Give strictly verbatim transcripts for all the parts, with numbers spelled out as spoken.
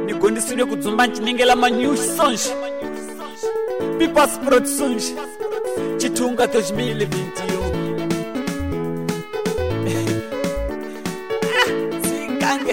nigondisire kudzumba nchinengela manyu sonje pipas produções Chitunga dois mil e vinte e um. Singange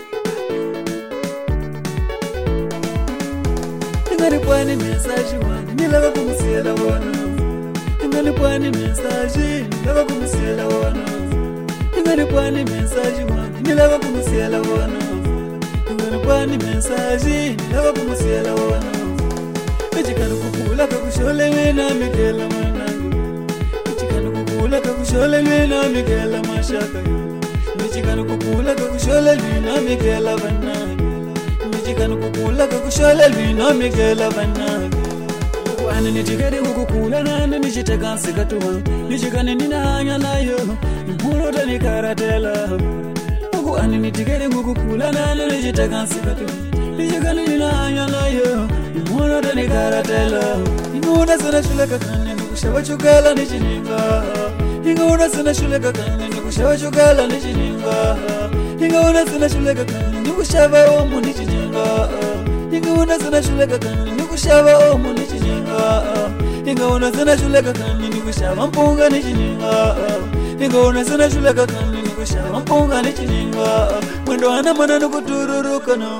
Ingalipwani mensagem wani nilava kumusela wana Ingalipwani mensagem nilava kumusela wana Ingalipwani mensagem wani nilava kumusela wana Ingalipwani mensagem nilava kumusela wana Michikanu kukula kakushole wena mikela manangu Michikanu kukula kakushole wena mikela mashaka Michikanu kukula kakushole wena mikela banangu Michikanu kukula kakushole wena mikela banangu Wana nichikari kukula nana nichitaka nsikatuwa Nichikani ninahanya nayo Mpurota nikaratela Wana nichikari kukula nana nichitaka nsikatuwa Nichikani ninahanya nayo Mwana tani karatela Inguna sana shule kakani Nikushawa chukala nichininga Inguna sana shule kakani Nikushawa chukala nichininga Inguna sana shule kakani Nikushawa omu nichininga Inguna sana shule kakani Nikushawa omu nichininga Inguna sana shule kakani Nikushawa mpunga nichininga Inguna sana shule kakani Nikushawa mpunga nichininga Mwendo wana mana nukutururuka no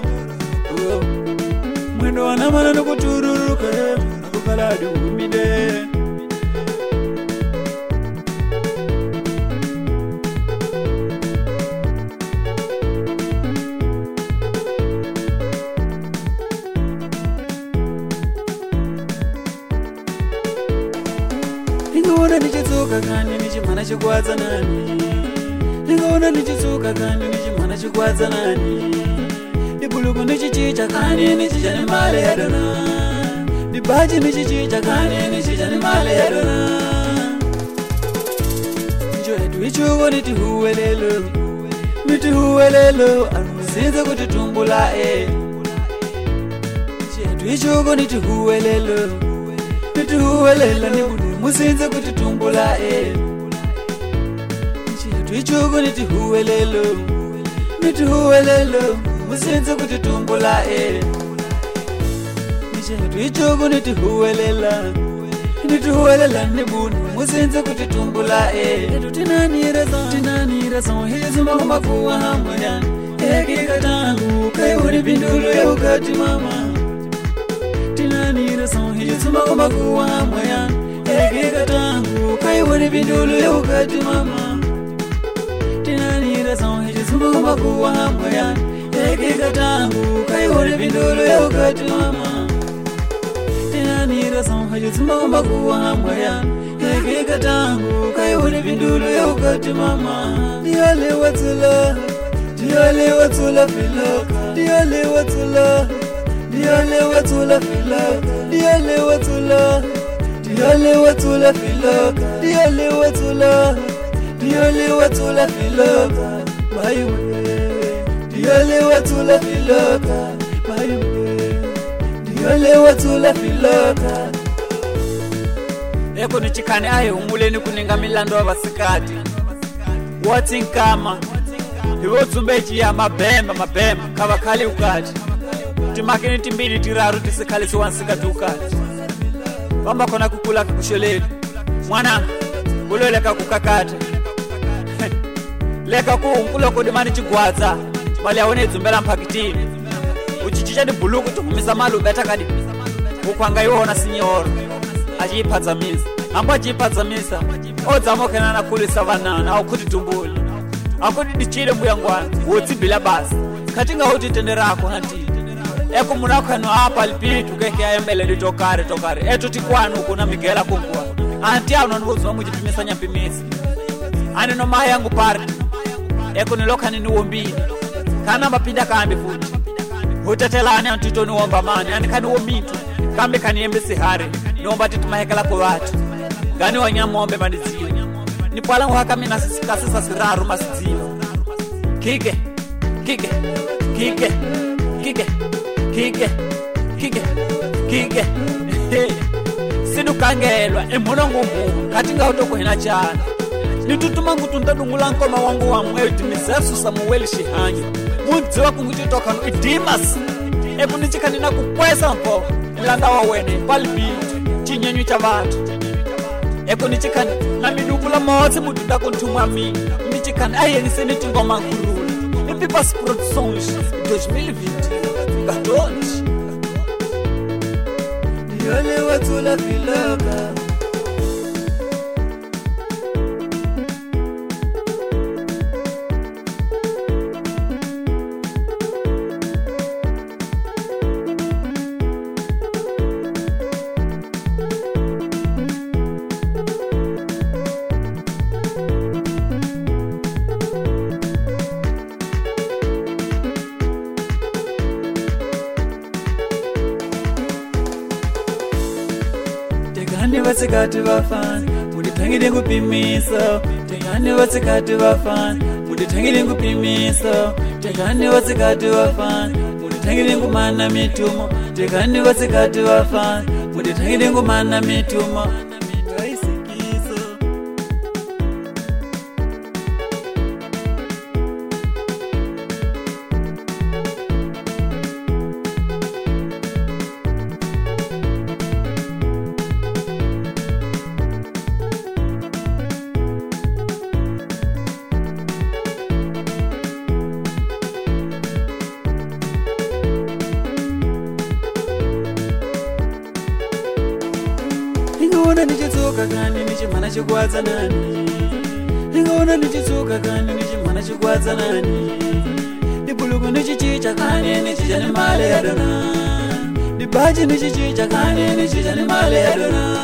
Mwendo wana mana nukutururuka Nukukaladi umide Ingona nichitsuka kani nichimana chikwadza nani Ingona nichitsuka kani nichimana chikwadza nani Ibuluku nichichicha kani nichicha ni male yadona Nibaji nichichicha kani nichicha ni male yadona Njo edu ichugo niti huwelelo Miti huwelelo Anusinze kutitumbula e Njo edu ichugo niti huwelelo Miti huwelelo Nibuni musinze kutitumbula e Njo edu ichugo niti huwelelo Miti huwelelo Musinze kutitumbula e Nichetu ichugu nitihuwelela Nitihuwelela nibuni Musinze kutitumbula e Edu tinanira zon Tinanira zon Hizuma kumakuwa hamoya Eki katangu Kaiwuni pindulu ya ukati mama Tinanira zon Hizuma kumakuwa hamoya Eki katangu Kaiwuni pindulu ya ukati mama Tinanira zon Hizuma kumakuwa hamoya Eki katangu Kaiwuni pindulu ya ukati mama Tinanira zon Hizuma kumakuwa hamoya Eki katangu Kaiwuni pindulu ya ukati mama Diyale watula Diyale watula filoka Diyale watula Diyale watula filoka Diyale watula Diyale watula filoka Diyale watula Diyale watula filoka Bayuwe Diyale watula filoka Bayuwe Diyale watula filoka Eko nichikane ahe umuleni kuninga milando wa basikati Wati nkama Hivo tumbeji ya mabemba mabemba Kava kali ukati Timakini timbili tiraru tisikali suwansika tukati Wamba kona kukula kikusholeli Mwana Ulo leka kukakata Leka kuu mkulo kudimani chiguaza Wali awone zumbela mpakitini Uchichicha ni buluku tukumisa malu beta kadi Ukwanga yuhona sinyoro Ajiipadza misa Ambo ajiipadza misa Oza moke nana kuli savanana Au kuti tumbuli Au kuti dichile mbuyangwana Uti bila basi Katinga uti tenderako hanti Eko munakano hapa lipitu Keke ya mbele di tokare tokare Eto tikwanu kuna migela kungwa Anti ya unanuhuzu wa mujipimisa nyampimisi Ani no maha yangu parti Eko niloka ni nuombini Kana mapinda kambi futi Utetela ane antito nuomba mani Ani kani uomitu Kambi kaniembe sihari Nuomba titu mahekala kwa watu Gani wanyamu ombe manizio Nipwala uhaka mina kasisa siraru masizio Kike Kike Kike Kike Kike Kike Kike Sidu kangelwa Emuno ngumu Katinga utoko hina chana Nitutuma ngutunda dungula nkoma wangu wa mweti Misesu Samueli Shihanyi Munti waku ngutitoka no Idimas eku ni chikani na kukwesa mpo ilanda wa wene palibiti chinyenyu cha vatu eku ni chikani na midukula motsi mududa kuntumwa mi mi chikani ayeniseni tingoma nkurula ipipas produções dois mil e vinte Garotos Yole watula filoka Tegani vasikati vafana muditangire kupimisa Tegani vasikati vafana muditangire kupimisa Tegani vasikati vafana muditangire kumana mitumo Tegani vasikati vafana muditangire kumana mitumo Ingaona nichitsuka kani nichimana chikwadza nani Ingaona nichitsuka kani nichimana chikwadza nani Dibuluku nichichicha kani nichicha ni male ya dona Dibaji nichichicha kani nichicha ni male ya dona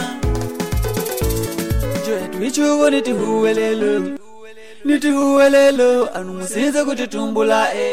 Joetu ichugo nitihuwelelo Nitihuwelelo anu musinza kutitumbula e